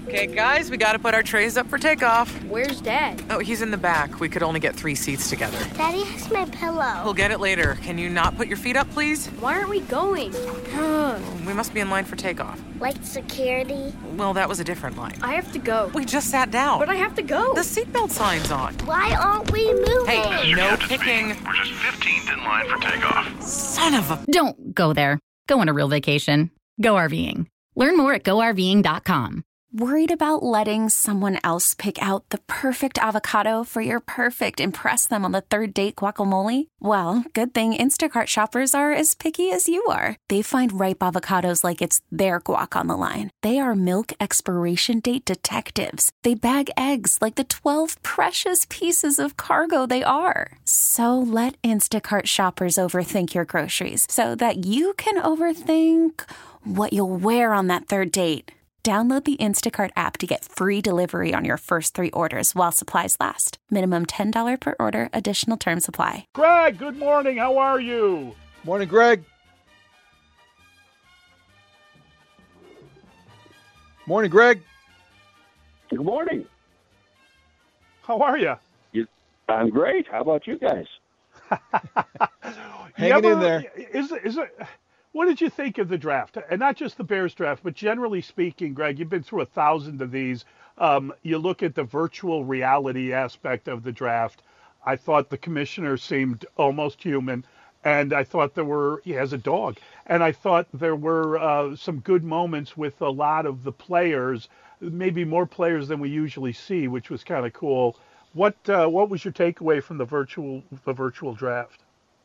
Okay, guys, we gotta put our trays up for takeoff. Where's Dad? Oh, he's in the back. We could only get 3 seats together. Daddy has my pillow. We'll get it later. Can you not put your feet up, please? Why aren't we going? We must be in line for takeoff. Like security? Well, that was a different line. I have to go. We just sat down. But I have to go. The seatbelt sign's on. Why aren't we moving? Hey, no kicking. We're just 15th in line for takeoff. Son of a... Don't go there. Go on a real vacation. Go RVing. Learn more at GoRVing.com. Worried about letting someone else pick out the perfect avocado for your perfect impress them on the third date guacamole? Well, good thing Instacart shoppers are as picky as you are. They find ripe avocados like it's their guac on the line. They are milk expiration date detectives. They bag eggs like the 12 precious pieces of cargo they are. So let Instacart shoppers overthink your groceries so that you can overthink what you'll wear on that third date. Download the Instacart app to get free delivery on your first 3 orders while supplies last. Minimum $10 per order. Additional terms apply. Greg, good morning. How are you? Morning, Greg. Morning, Greg. Good morning. How are you? I'm great. How about you guys? Hanging in there. Is it? What did you think of the draft? And not just the Bears draft, but generally speaking, Greg, you've been through 1,000 of these. You look at the virtual reality aspect of the draft. I thought the commissioner seemed almost human. And I thought he has a dog. And I thought there were some good moments with a lot of the players, maybe more players than we usually see, which was kind of cool. What was your takeaway from the virtual draft?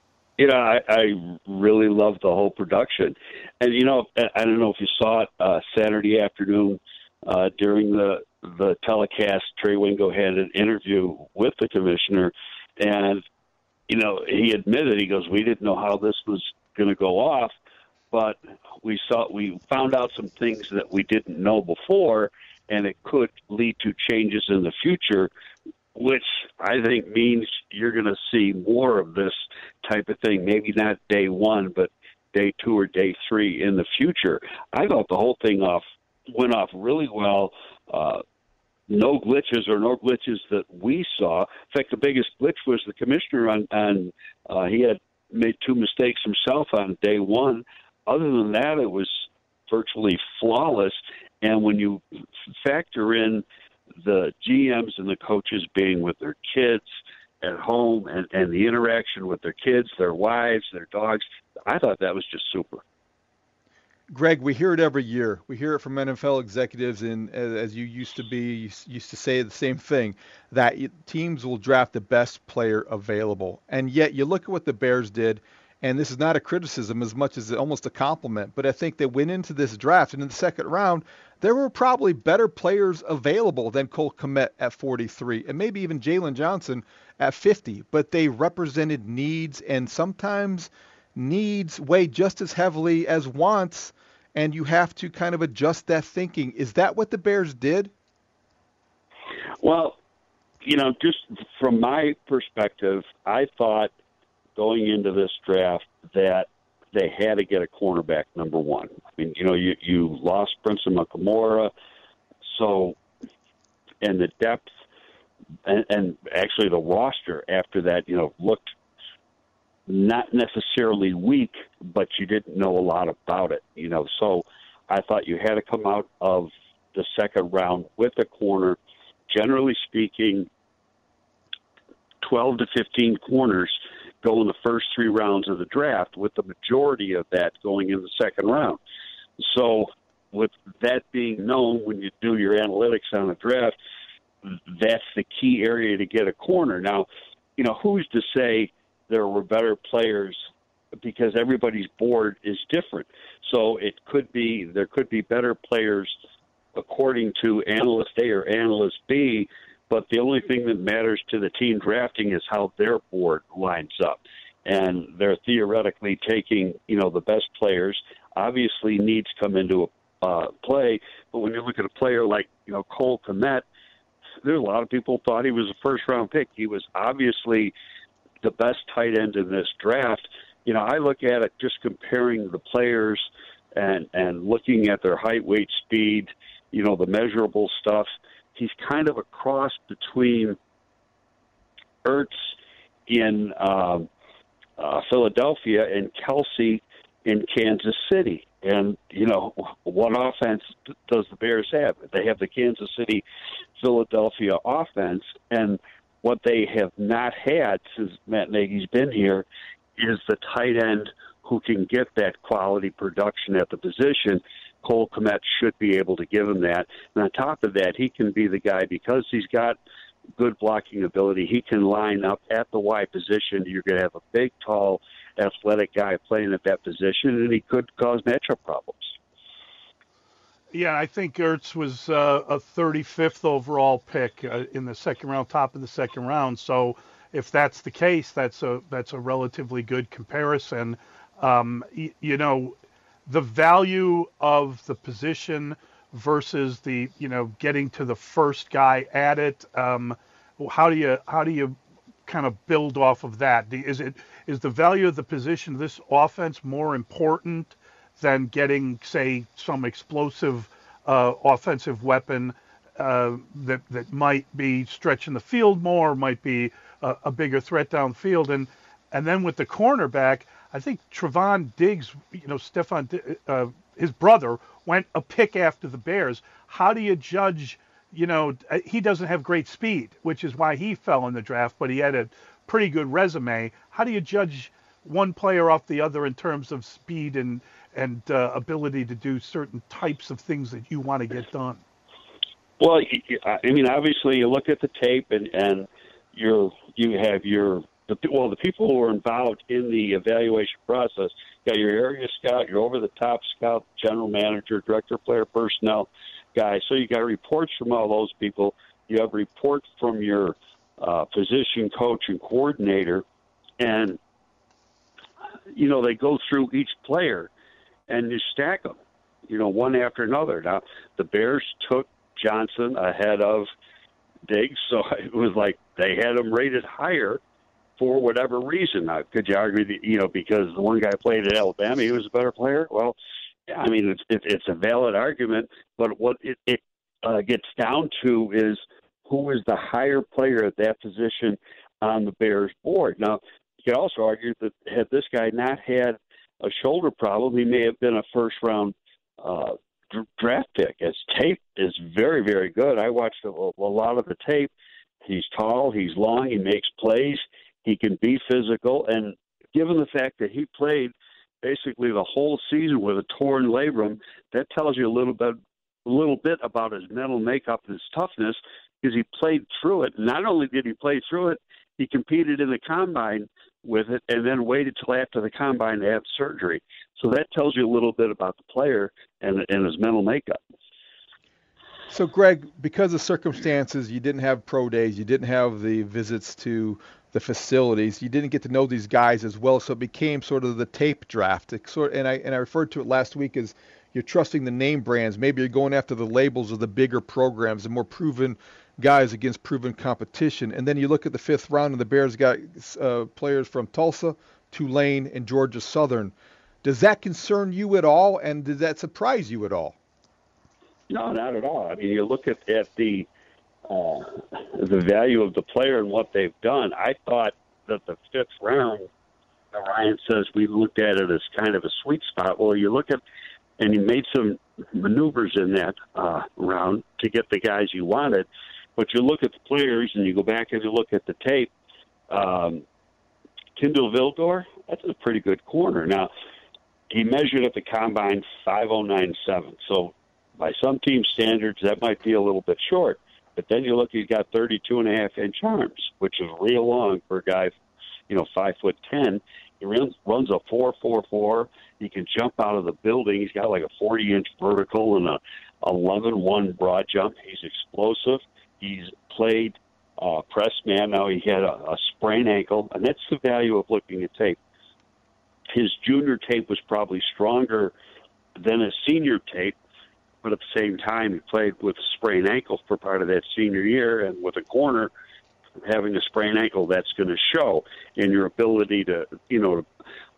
I really loved the whole production. And, I don't know if you saw it Saturday afternoon during the telecast. Trey Wingo had an interview with the commissioner, and, he admitted, he goes, we didn't know how this was going to go off, but we found out some things that we didn't know before, and it could lead to changes in the future, which I think means you're going to see more of this type of thing, maybe not day 1, but day 2 or day 3 in the future. I thought the whole thing went off really well. No glitches that we saw. In fact, the biggest glitch was the commissioner on he had made 2 mistakes himself on day 1. Other than that, it was virtually flawless. And when you factor in the GMs and the coaches being with their kids at home and the interaction with their kids, their wives, their dogs, I thought that was just super. Greg, we hear it every year. We hear it from NFL executives, and as you used to say the same thing, that teams will draft the best player available. And yet you look at what the Bears did, and this is not a criticism as much as almost a compliment, but I think they went into this draft, and in the second round, there were probably better players available than Cole Kmet at 43, and maybe even Jalen Johnson at 50, but they represented needs, and sometimes needs weigh just as heavily as wants, and you have to kind of adjust that thinking. Is that what the Bears did? Well, just from my perspective, I thought going into this draft that they had to get a cornerback, number 1. I mean, you lost Prince Amukamara, so, and the depth and actually the roster after that, looked not necessarily weak, but you didn't know a lot about it, So I thought you had to come out of the second round with a corner. Generally speaking, 12 to 15 corners go in the first 3 rounds of the draft, with the majority of that going in the second round. So with that being known, when you do your analytics on the draft, that's the key area to get a corner. Now, who's to say there were better players, because everybody's board is different. So there could be better players according to analyst A or analyst B, but the only thing that matters to the team drafting is how their board lines up. And they're theoretically taking, the best players. Obviously, needs come into play, but when you look at a player like, Cole Kmet, there's a lot of people thought he was a first-round pick. He was obviously the best tight end in this draft. I look at it just comparing the players and looking at their height, weight, speed, the measurable stuff. He's kind of a cross between Ertz in Philadelphia and Kelsey in Kansas City. And, what offense does the Bears have? They have the Kansas City-Philadelphia offense, and what they have not had since Matt Nagy's been here is the tight end who can get that quality production at the position. Cole Kmet should be able to give him that. And on top of that, he can be the guy, because he's got good blocking ability, he can line up at the wide position. You're going to have a big, tall, athletic guy playing at that position, and he could cause matchup problems. Yeah, I think Ertz was a 35th overall pick in the second round, top of the second round. So if that's the case, that's a relatively good comparison. The value of the position versus the getting to the first guy at it. How do you kind of build off of that? Is the value of the position of this offense more important than getting, say, some explosive offensive weapon that might be stretching the field more, might be a bigger threat downfield? And then with the cornerback, I think Trevon Diggs, his brother, went a pick after the Bears. How do you judge? He doesn't have great speed, which is why he fell in the draft, but he had a pretty good resume. How do you judge one player off the other in terms of speed and ability to do certain types of things that you want to get done? Well, obviously you look at the tape and you have the people who are involved in the evaluation process. You got your area scout, your over-the-top scout, general manager, director of player personnel guy. So you got reports from all those people. You have reports from your position coach and coordinator, and they go through each player and you stack them, one after another. Now the Bears took Johnson ahead of Diggs, so it was like they had him rated higher for whatever reason. Now, could you argue that, because the one guy played at Alabama, he was a better player? Well, yeah, it's a valid argument, but what it gets down to is who is the higher player at that position on the Bears board. Now, you could also argue that had this guy not had a shoulder problem, he may have been a first-round draft pick. His tape is very, very good. I watched a lot of the tape. He's tall, he's long, he makes plays, he can be physical, and given the fact that he played basically the whole season with a torn labrum, that tells you a little bit about his mental makeup and his toughness, because he played through it. Not only did he play through it, he competed in the combine with it and then waited till after the combine to have surgery. So that tells you a little bit about the player and his mental makeup. So, Greg, because of circumstances, you didn't have pro days, you didn't have the visits to the facilities, you didn't get to know these guys as well, so it became sort of the tape draft. And I referred to it last week as you're trusting the name brands. Maybe you're going after the labels of the bigger programs, the more proven guys against proven competition. And then you look at the fifth round, and the Bears got players from Tulsa, Tulane, and Georgia Southern. Does that concern you at all, and did that surprise you at all? No, not at all. You look at the value of the player and what they've done. I thought that the fifth round, Ryan says we looked at it as kind of a sweet spot. Well, you look at, and he made some maneuvers in that round to get the guys you wanted, but you look at the players and you go back and you look at the tape. Kindle Vildor, that's a pretty good corner. Now, he measured at the combine 5.097, so by some team standards, that might be a little bit short. But then you look, he's got 32.5-inch arms, which is real long for a guy, 5'10". He runs a 4.44. He can jump out of the building. He's got like a 40-inch vertical and a 11.1 broad jump. He's explosive. He's played press man. Now he had a sprained ankle, and that's the value of looking at tape. His junior tape was probably stronger than his senior tape, but at the same time, he played with a sprained ankle for part of that senior year, and with a corner having a sprained ankle, that's going to show in your ability to,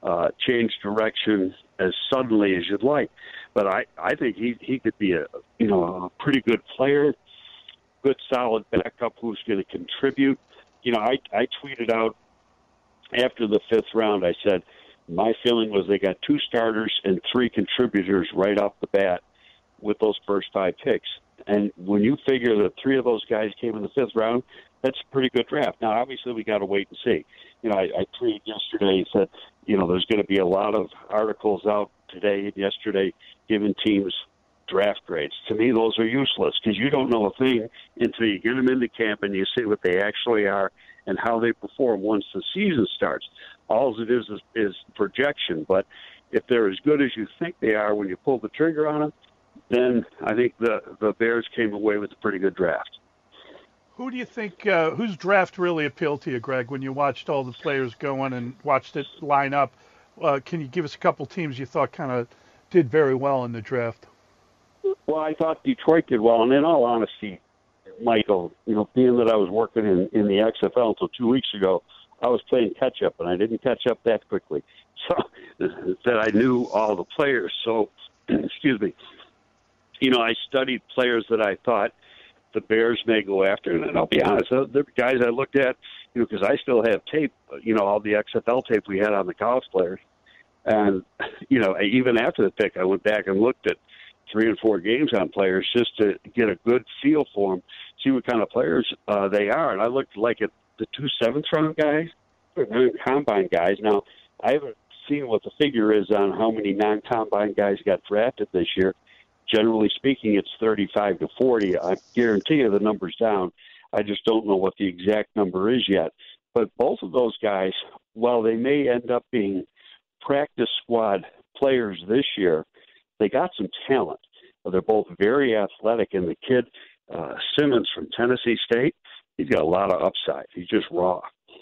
change direction as suddenly as you'd like. But I think he could be a pretty good player, good solid backup who's going to contribute. I tweeted out after the 5th round, I said, my feeling was they got 2 starters and 3 contributors right off the bat with those first 5 picks. And when you figure that 3 of those guys came in the 5th round, that's a pretty good draft. Now, obviously, we got to wait and see. I tweeted yesterday and said, there's going to be a lot of articles out today and yesterday giving teams draft grades. To me, those are useless because you don't know a thing until you get them into camp and you see what they actually are and how they perform once the season starts. All it is projection. But if they're as good as you think they are when you pull the trigger on them, then I think the Bears came away with a pretty good draft. Who do you think, whose draft really appealed to you, Greg, when you watched all the players going and watched it line up? Can you give us a couple teams you thought kind of did very well in the draft? Well, I thought Detroit did well, and in all honesty, Michael, being that I was working in the XFL until 2 weeks ago, I was playing catch-up, and I didn't catch up that quickly. So that I knew all the players. So, excuse me, I studied players that I thought the Bears may go after, and I'll be honest, the guys I looked at, because I still have tape, all the XFL tape we had on the college players. And, even after the pick, I went back and looked at 3 and 4 games on players just to get a good feel for them, see what kind of players they are. And I looked like at the 2 7th-round guys, non-combine guys. Now, I haven't seen what the figure is on how many non-combine guys got drafted this year. Generally speaking, it's 35 to 40. I guarantee you the number's down. I just don't know what the exact number is yet. But both of those guys, while they may end up being practice squad players this year, they got some talent. They're both very athletic, and the kid, Simmons from Tennessee State, he's got a lot of upside. He's just raw.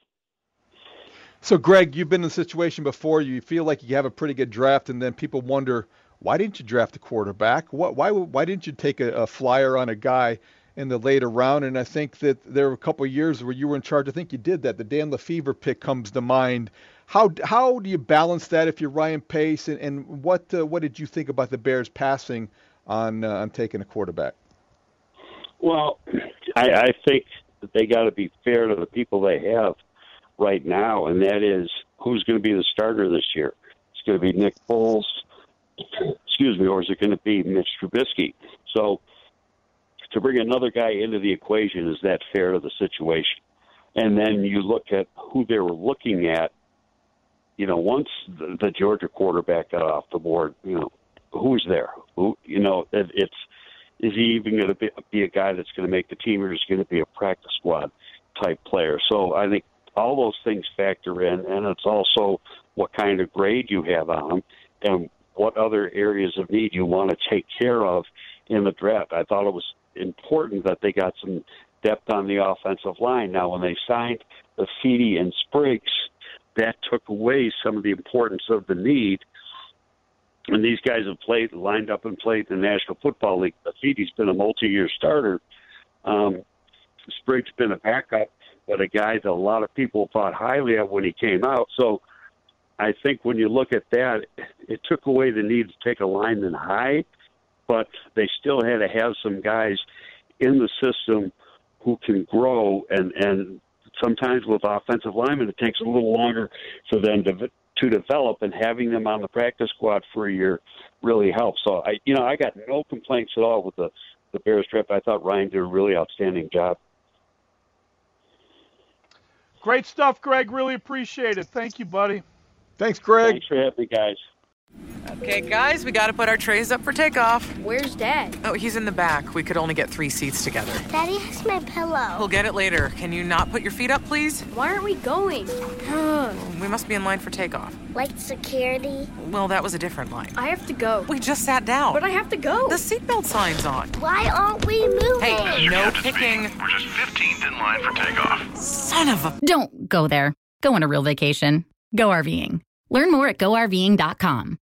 So, Greg, you've been in the situation before. You feel like you have a pretty good draft, and then people wonder, why didn't you draft a quarterback? Why didn't you take a flyer on a guy in the later round? And I think that there were a couple of years where you were in charge. I think you did that. The Dan Lefevre pick comes to mind. How do you balance that if you're Ryan Pace? And what did you think about the Bears passing on taking a quarterback? Well, I think that they got to be fair to the people they have right now, and that is who's going to be the starter this year. It's going to be Nick Foles, or is it going to be Mitch Trubisky? So to bring another guy into the equation, is that fair to the situation? And then you look at who they were looking at. Once the Georgia quarterback got off the board, who's there? Is he even going to be a guy that's going to make the team, or is he going to be a practice squad type player? So I think all those things factor in, and it's also what kind of grade you have on them and what other areas of need you want to take care of in the draft. I thought it was important that they got some depth on the offensive line. Now, when they signed the Feedy and Spriggs, that took away some of the importance of the need. And these guys have lined up and played in the National Football League. Feedy's been a multi-year starter. Spriggs been a backup, but a guy that a lot of people thought highly of when he came out. So I think when you look at that, it took away the need to take a lineman high, but they still had to have some guys in the system who can grow, and sometimes with offensive linemen, it takes a little longer for them to develop, and having them on the practice squad for a year really helps. So I got no complaints at all with the Bears draft. I thought Ryan did a really outstanding job. Great stuff, Greg. Really appreciate it. Thank you, buddy. Thanks, Greg. Thanks for having me, guys. Okay, guys, we got to put our trays up for takeoff. Where's Dad? Oh, he's in the back. We could only get 3 seats together. Daddy has my pillow. We'll get it later. Can you not put your feet up, please? Why aren't we going? We must be in line for takeoff. Like security? Well, that was a different line. I have to go. We just sat down. But I have to go. The seatbelt sign's on. Why aren't we moving? Hey, no kicking. We're just 15th in line for takeoff. Son of a... Don't go there. Go on a real vacation. Go RVing. Learn more at GoRVing.com.